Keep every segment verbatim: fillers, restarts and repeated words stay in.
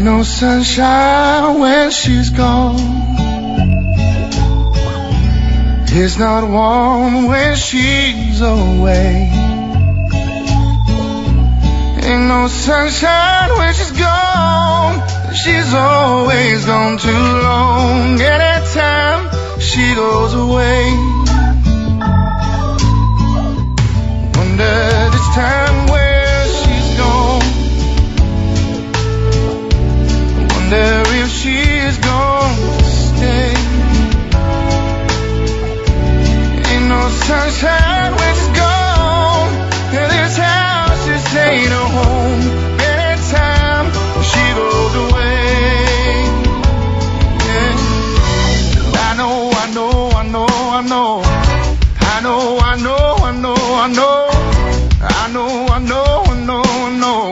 no sunshine when she's gone. It's not warm when she's away. Ain't no sunshine when she's gone. She's always gone too long. Anytime she goes away, wonder this time where she's gone. Wonder if she's gonna stay. Ain't no sunshine when she's gone, and this house just ain't a home. Anytime she goes away, yeah. I know, I know, I know, I know, I know, I know, I know, I know, I know, I know, I know, I know.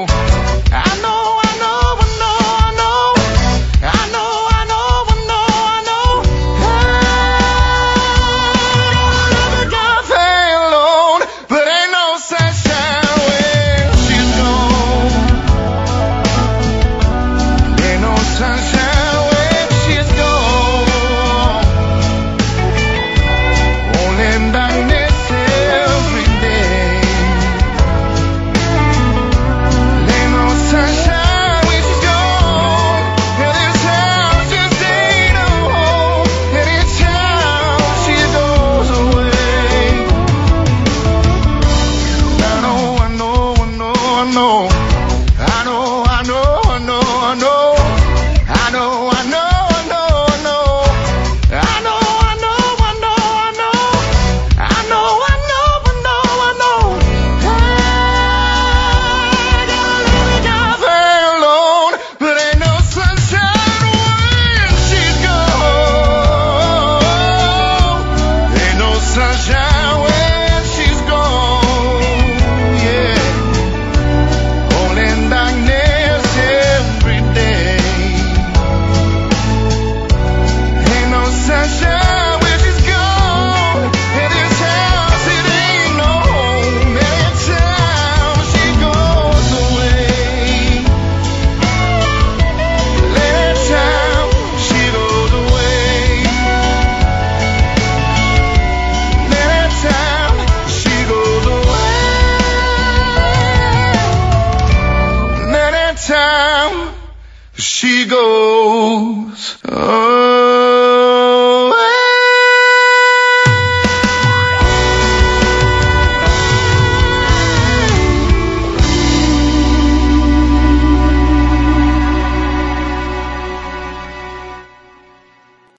She goes. Oh.